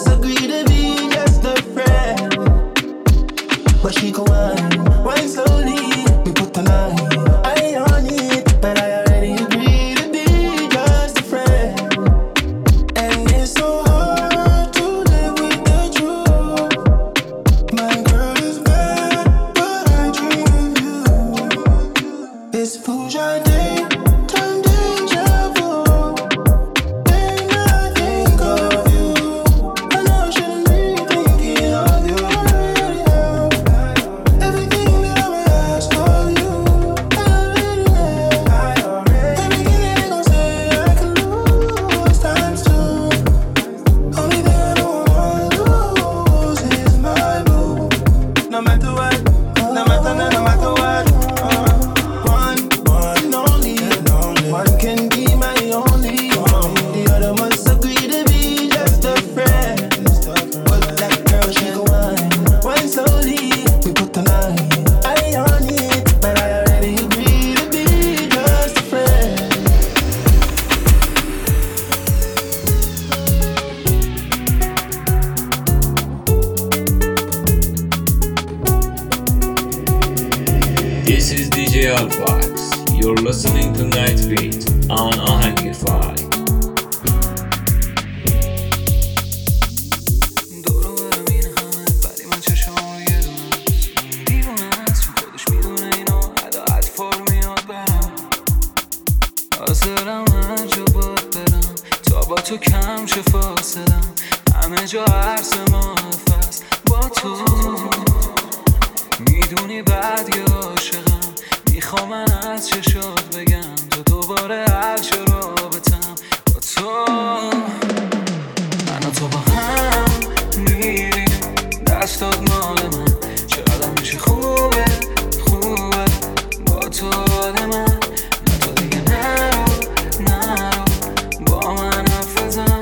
us agree to be just a friend. But she go wine slowly. We put the line, I ain't on it, but I already agree to be just a friend. And it's so hard to live with the truth. My girl is bad, but I dream of you. It's Fuja Day, turn deja vu. Ain't nothing of you. I know I shouldn't be thinking of you. Everything that I ask of you, I already have. Everything that they gon' say I can lose times two. Only thing I don't wanna lose is my boo. No matter what, no matter what. One and only. One can be my only. The other must agree to be just a friend. But that girl, she go wine slowly. We put the line, I ain't on it, but I already agree to be just a friend. This is DJ Alfax. You're listening to Night Beat on Ahangify. دور و برم این همه ولی من چشمام رو یه دونه است. اون دیوونه است چون خودش میدونه اینو عدالت فرمیاد برم. حاضرم هر جا باید برم تا با تو کم شه فاصلم. همه جا عرض معرف با تو. میدونی بعد یه عاشقم. میخوام من از چشات بگم تو دوباره هر چه رابطم با تو. من و تو با هم میریم دستات مال من. چقدر میشه خوبه با تو حال من. نه تو دیگه نرو با من حرف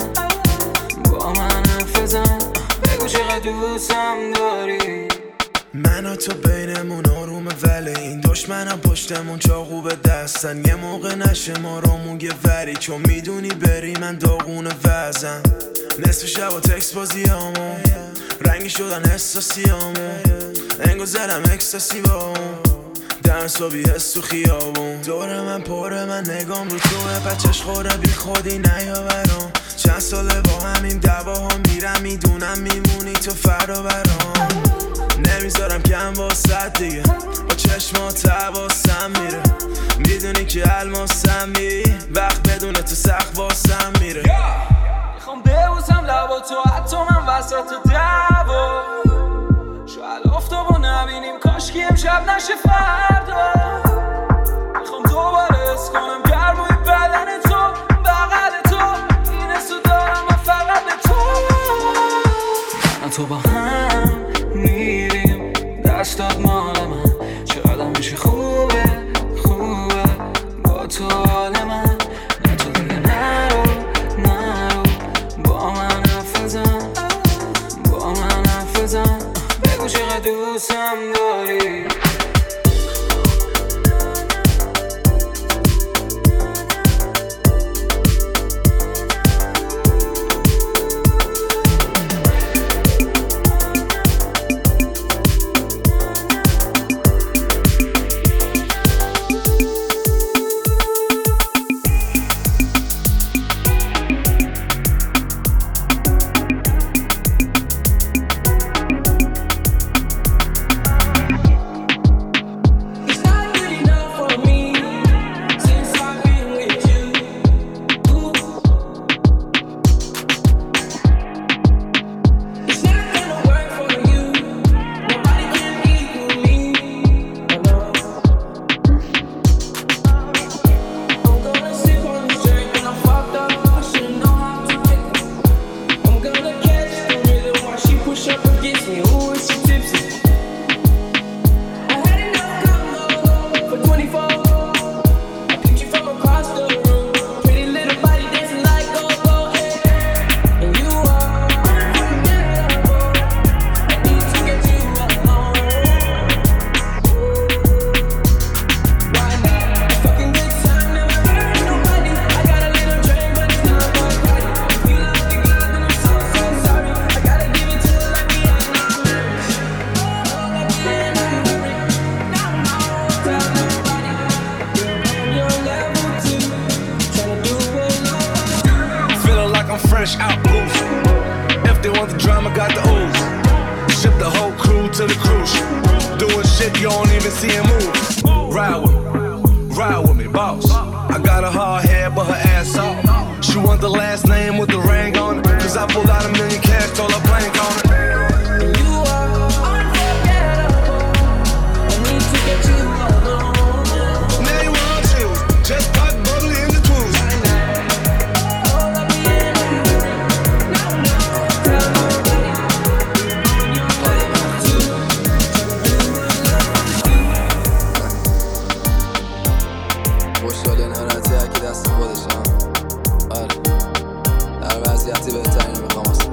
بزن بگو چقدر دوستم داری. من و تو بینمون آرومه ولی این دشمنم پشتمون چاقو به دستن. یه موقع نشه ما رامون یه وری چون میدونی بری من داغون وزم. نصف شب و تکس بازیامون رنگی شدن احساسیامون. انگو زدم اکستاسی با اون در صبحی حس تو خیابون. دور من پره من نگام رو توه بچش خوره بی خودی نیا برام. چند ساله با همین دعواها میرم میدونم میمونی تو فردا برام. نمیذارم کم واسد دیگه با چشمات حواسم میره. میدونی که الماسمی وقت بدون تو سخت واسم میره. میخوام ببوسم لبا تو حتی من وسط دعوا. شاید آفتابو نبینیم کاشکی امشب نشه فردا. میخوام دوباره حس کنم گرمای بدن تو بغل تو. این حسو دارم من فقط به تو. من تو با هم میریم دستات مال من. چقدر میشه خوبه با تو حال من. نه تو دیگه نرو با من حرف بزن بگو چقدر دوستم داری. want the drama, got the ooze. Ship the whole crew to the cruise ship. Doing shit you don't even see him move. Ride with me, boss. I got a hard head, but her ass off. She want the last name with the ring on it. Cause I pulled out $1 million cash, told her blank on it. You are unforgettable. I need to get you alone. Now you want you, just pop bubbly in the tools. All of me in a hurry. No, tell nobody. On your way to خوشحال ناراحتی هر کی دست خودشم. آره در وضعیتی بهتری نمیخوام اصلا.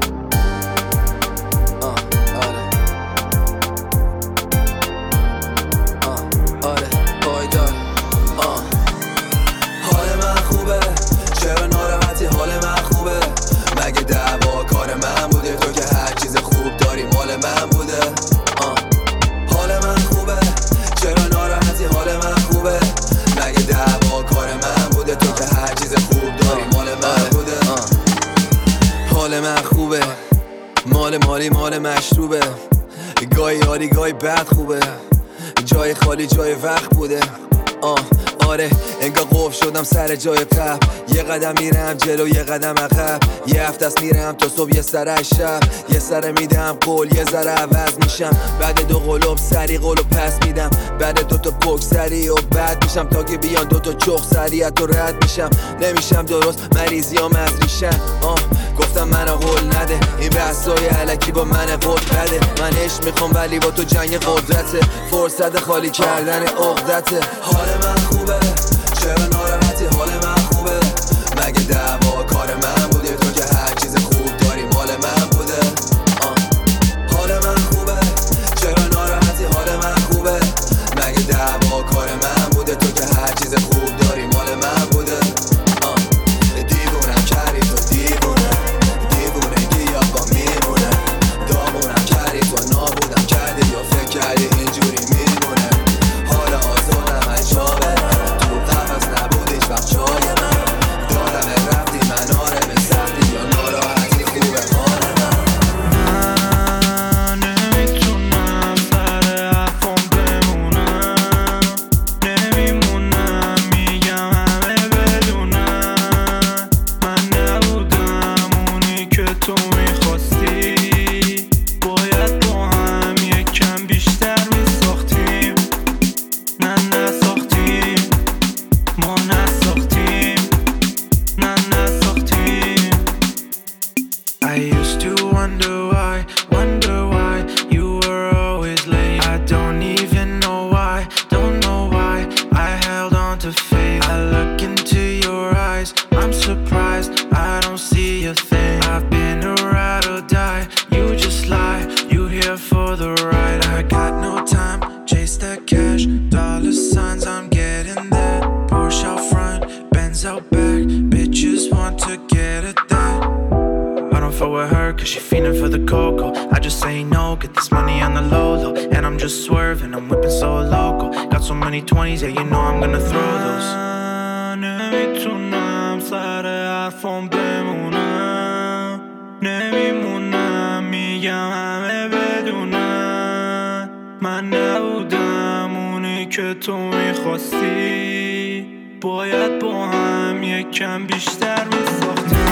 آره پایدار. حال من خوبه، چرا ناراحتی؟ حال من خوبه. مگه دعوا کار من بوده؟ تو که هر چیز خوب داری مال من بوده. حال من خوبه، چرا ناراحتی؟ حال من خوبه. مگه دعوا کار من بوده؟ تو که هر چیز خوب داری مال من بوده. حال من خوبه، مال مشروبه. گاهی یاری گاهی بد خوبه. جای خالی جای وقت بوده. آره انگار قفل شدم سر جای قبل. یه قدم میرم جلو یه قدم عقب. یه هفته است میرم تا صبح یه سر از شب. یه سر میدم قول یه ذره عوض میشم. بعد 2 قلوب سری قولو پس میدم. بعد 2 تا پک سری و بعد میشم تا که بیان 2 تا چخ سریعت و رد میشم. نمیشم درست مریضیام از ریشم. گفتم منو قول نده این بحثای علکی با من قول بده. من عشق میخوام ولی با تو جنگ قدرته. فرصت خالی کردن عقدته. حال من خوبه، چرا ناراحتی؟ حال من خوبه. مگه دعوا کار من بوده؟ تو که هر چیز خوب داری مال من بوده. حال من خوبه، چرا ناراحتی؟ حال من خوبه. مگه دعوا کار من بوده؟ تو که هر چیز خوب داری مال من بوده. دیوونم کردی تو دیوونگی یا با میمونه. دامونم کردی تو نابودم کردی یا فکر کردی اینجوری میمونه. حالا آزادم از جا برم تو قفص نبود هیچ وقت جای من. دادم رفتی من آره به سختی یا ناراحتی خوبه حال من. نمیتونم سر حرفم بمونم. نمیمونم میگم همه بدونم. من نبودم اونی که تو میخواستی. باید با هم یکم بیشتر میساختیم. نه نساختیم. ما نساختیم. نه نساختیم. I used to wonder why you were always late. I don't even know why I held on to faith. I look into your eyes, I'm surprised I don't see a thing. I've been a ride or die, you just lie, you here for the ride. I got no time, chase that cash, dollar signs, I'm getting there. Porsche out front, Benz out back, bitches want to get at that. I don't fuck with her cause she feeling for the cocoa. I just say no, get this money on the low low. And I'm just swerving, I'm whipping so local. Got so many 20s, yeah you know I'm gonna throw those. نمیتونم سر حرفم بمونم. نمیمونم میگم همه بدونم. من نبودم اونی که تو میخواستی. باید با هم یکم بیشتر میساختیم.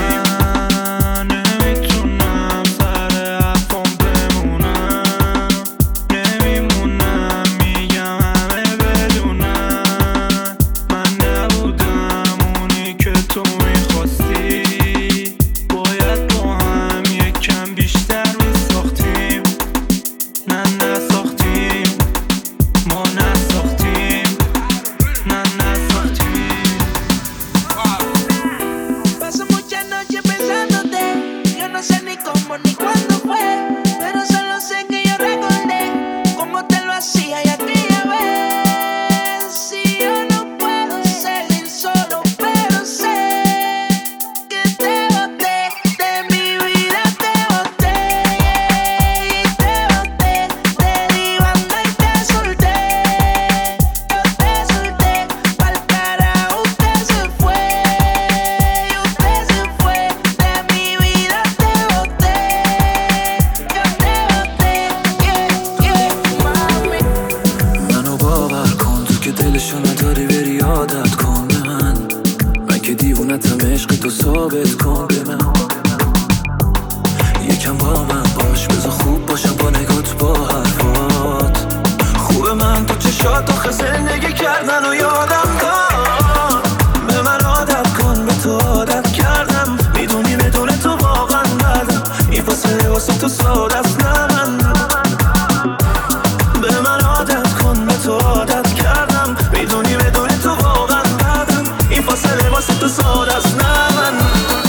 نمیتونم سر حرفم بمونم. نمیمونم میگم همه بدونم. من نبودم اونی که تو میخواستی. باید با هم یکم بیشتر میساختیم. نه نساختیم. ما نساختیم. نه نساختیم. Pasa mucha ساده است نه من. به من عادت کن، به تو عادت کردم، میدونی بدون تو واقعا بعدم این فاصله واسه تو ساده است نه من.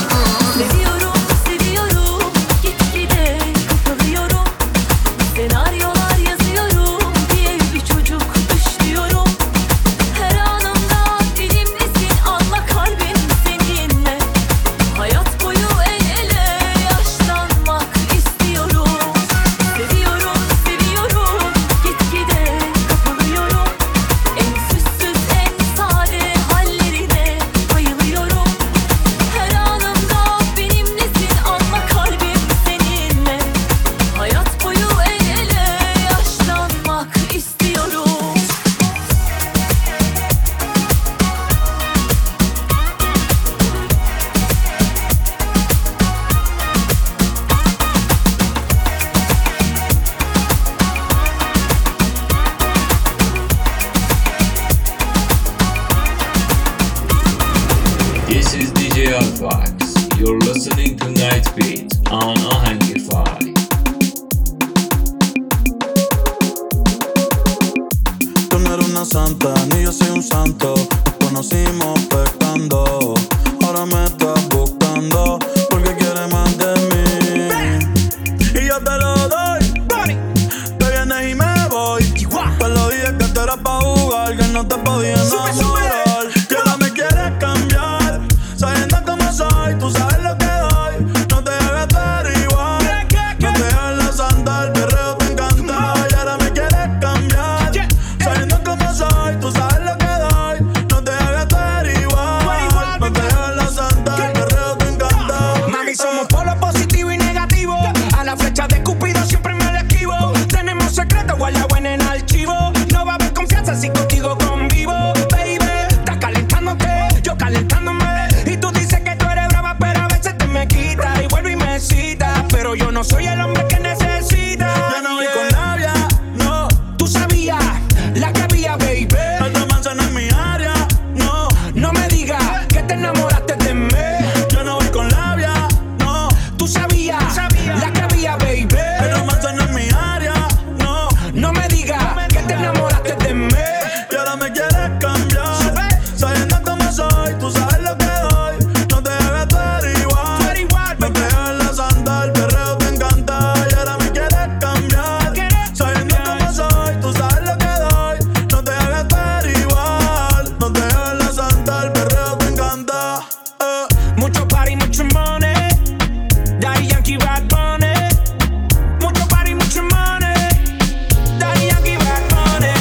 This is DJ Alfax. You're listening to Night Beat on Ahangify. Tú no eres una santa, ni yo soy un santo. Nos conocimos pecando. Ahora me estás buscando porque quieres más de mí. Y yo te lo doy. Te vienes y me voy. Pues lo dije que tú eras pa' jugar, que no te podía enamorar. Que ahora me quieres cambiar, sabiendo cómo soy. Tú sabes lo que doy, no te debes estar igual. No te dejes la santa, el perreo te encanta. Y ahora me quieres cambiar, sabiendo cómo soy. Tú sabes lo que doy, no te debes estar igual. No te dejes la santa, el perreo te encanta. Mami, somos polos positivo y negativo. A la flecha de Cupido siempre me la esquivo. Tenemos secretos guardados en el archivo. No va a haber confianza si contigo convivo. Baby, estás calentándote, yo calentándome. Y tú dices que tú eres brava, pero a veces te me quitas y vuelve y me cita. Pero yo no soy el hombre que necesita. Yo no voy con labia, no. Tú sabías la que había, baby. Esta manzana en mi área, no. No me digas que te enamoraste de mí. Yo no voy con labia, no. Tú sabías la que había, baby. Esta manzana en mi área, no. No me digas que te enamoraste de mí. Y ahora me quieres cambiar, sabiendo cómo soy. Tú sabes lo que doy, no te debes estar igual. No te dejes la santa, el perreo te encanta. Y ahora me quieres cambiar, sabiendo cómo soy. Tú sabes lo que doy, no te debes estar igual. No te dejes la santa, el perreo te encanta. Mucho party, mucho money. Daddy Yankee, Bad Bunny. Mucho party, mucho money. Daddy Yankee, Bad Bunny.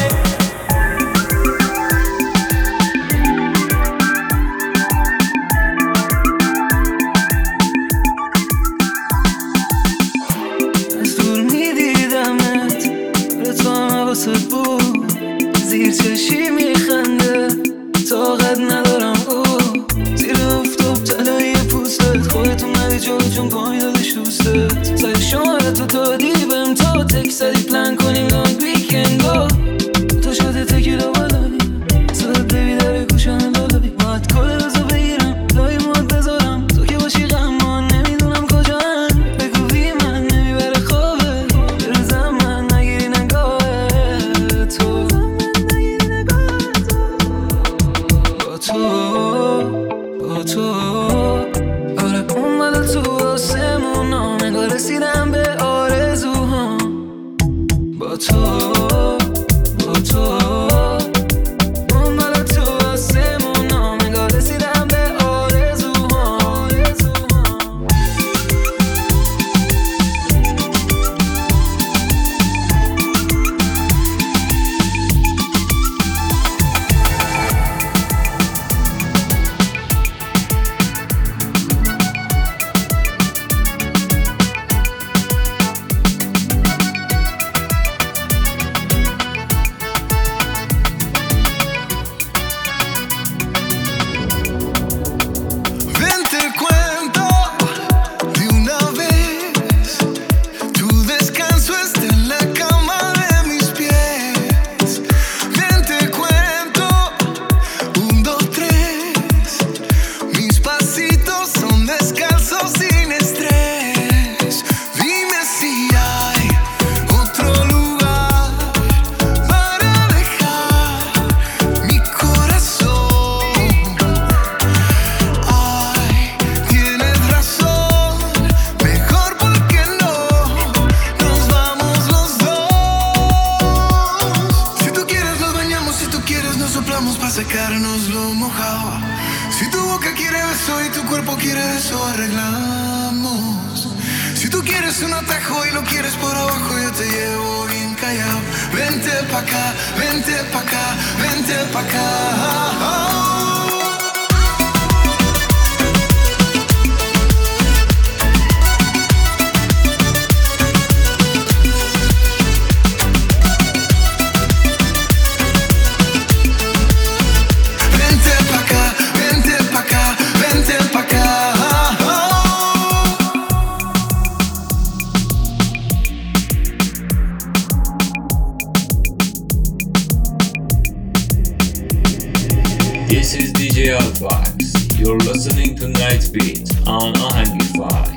از دور میدیدمت، به تو هم حواست بود. زیر چشی میخنده، طاقت ندارم او. زیر افتاب تلایی پوستت، خودت اومدی جلو چون پایین دادش دوستت. سر شماره تو دادی بهم تا تک زدی پلن کنیم لانگ ویکندو. تو شده تکیلا بالایی، صدات بیبی داره گوشم لالایی. باید کل روزو بگیرم، لای ماد بذارم. تو که باشی غمان نمیدونم کجا هم. بگو بی من نمیبره خوابه، بروزم من نگیری نگاه تو. با تو آره اومده تو آسمون ها، نگاه رسیدم به آرزوهام. abajo y lo quieres por abajo, yo te llevo bien callado. Vente pa' acá, vente pa' acá, vente pa' acá. This is DJ Alfax. You're listening to Night Beat on Ahangify.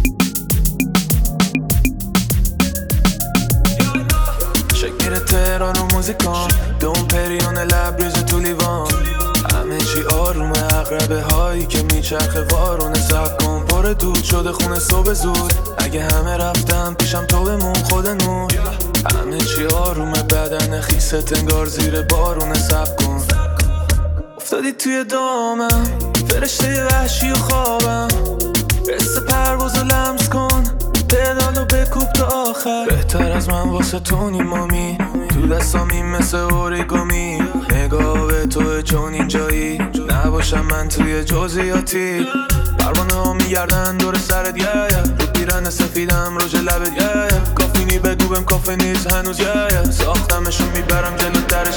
شکر تهران و موزیکان دون پریون لبریز تو لیوان همه چی آرومه عقربه هایی که میچرخه وارونه سب کن پر دود شده خونه صبح زود اگه همه رفتم پیشم تو بمون خود نور همه چی آرومه بدن خیست انگار زیر بارونه سب کن افتادی توی دامم فرشته وحشی و خوابم حس پرواز و لمس کن پدالو بکوب تا آخر بهتر از من واسه تونی مامی تو دستامی مثل اوریگامی نگاه به توه چون اینجایی نباشم من توی جزئیاتی پروانه ها میگردن دور سرت رو پیرن سفیدم روژ لبت کافینی بگو بهم کافه نیست هنوز ساختمشون میبرم جلو درش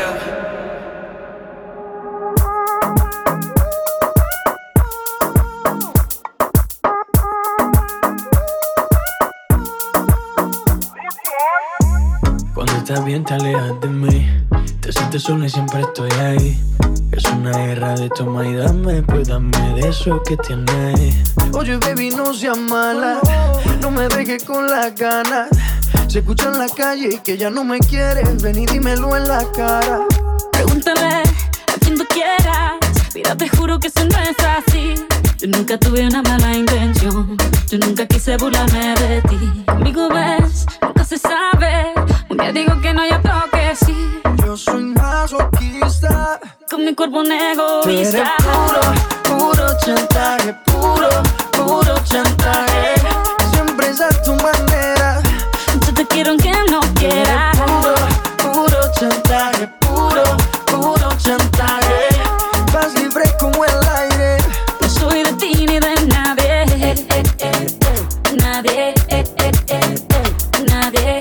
Cuando estás bien te alejas de mí. Te sientes sola y siempre estoy ahí. Es una guerra de toma y dame, pues dame de eso que tienes. Oye baby no seas mala, no me dejes con las ganas. Se escucha en la calle que ya no me quieres, ven y dímelo en la cara. Pregúntale a quien tú quieras, mira te juro que eso no es así. Yo nunca tuve una mala intención, yo nunca quise burlarme de ti. Conmigo ves, nunca se sabe, un día digo que no y otro que sí. Yo soy masoquista, con mi cuerpo un egoísta. Tú eres puro chantaje, puro chantaje. Siempre es a tu manera. Yo te quiero aunque no quieras. Puro chantaje, puro chantaje. Vas libre como el aire. No soy de ti ni de nadie. Nadie, nadie,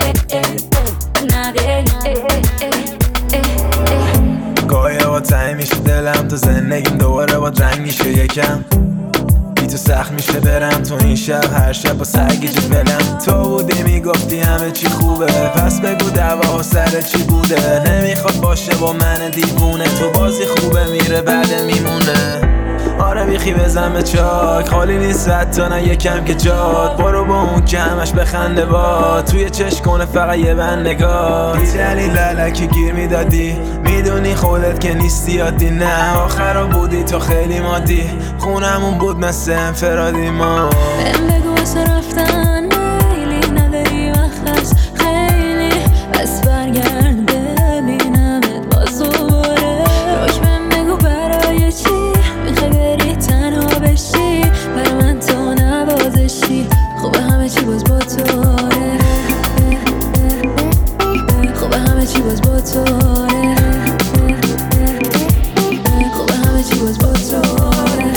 گاهی با تنگ میشه دلم تا زندگیم دوباره با رنگ میشه یکم بی تو سخت میشه برم تو این شب هر شب با سرگیجه بلم تو بودی میگفتی همه چی خوبه پس بگو دعوا سر چی بوده نمیخواد باشه با من دیوونه تو بازی خوبه میره بعد میمونه آره بیخی بزن به چاک خالی نیست حتی نه یکم که جاد برو با اون که همش بخنده با توی چشم کنه فقط یه بند نگاه بی دلیل للکی گیر میدادی میدونی خودت که نیستی عادی نه آخرا بودی تو خیلی مادی خونمون بود مثل انفرادی ما بگو واسه رفتن میلی نداری وقت هست خیلی بس برگرد ببینمت باز دوباره روش بهم بگو برای چی میخوای بری تنها بشی برای من تو نبازشی خوبه همه چی باز با توره خوبه همه چی باز با توره خوبه همه چی باز با توره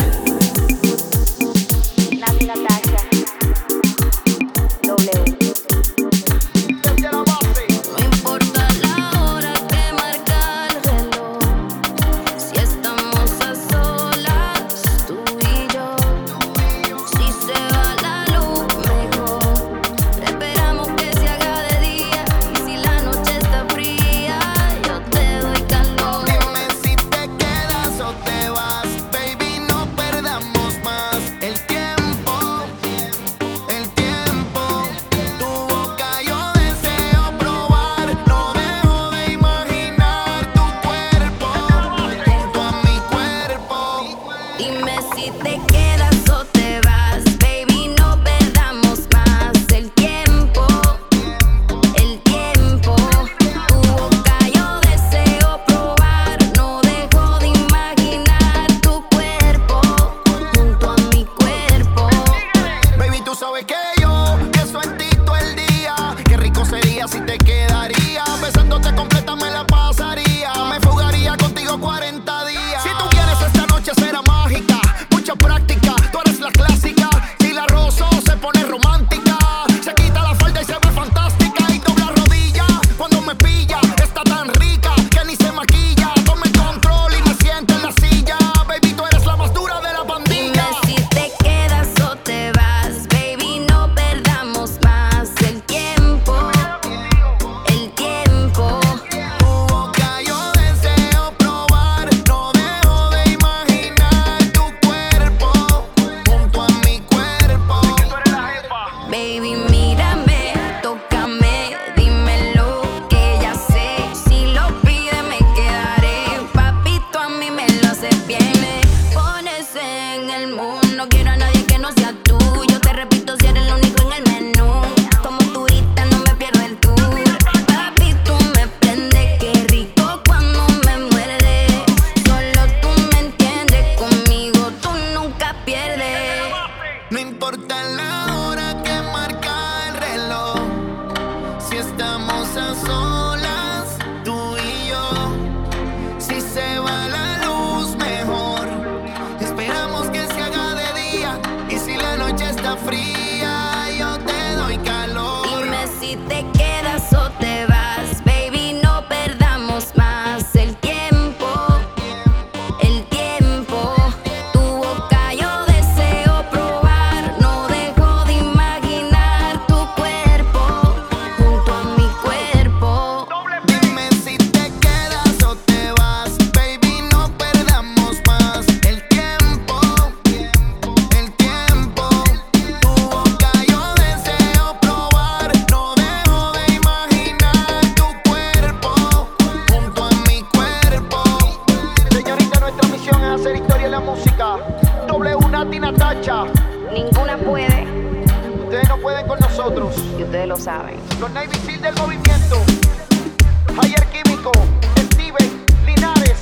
si te quedas o te vas. Baby, no perdamos más el tiempo. El tiempo. Tu boca yo deseo probar. No dejo de imaginar tu cuerpo junto a mi cuerpo. Dime si te quedas o te vas. Baby, no perdamos más el tiempo. El tiempo. Tu boca yo deseo probar. No dejo de imaginar tu cuerpo junto a mi cuerpo. Señorita, nuestra misión es hacer historia en la música. W Nati Natacha. Ninguna puede, Ustedes no pueden con nosotros. y ustedes lo saben. Los Navy Seal del movimiento. Javier Químico, Steven, Linares.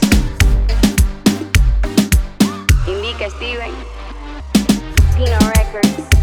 Indica Steven. Pino Records.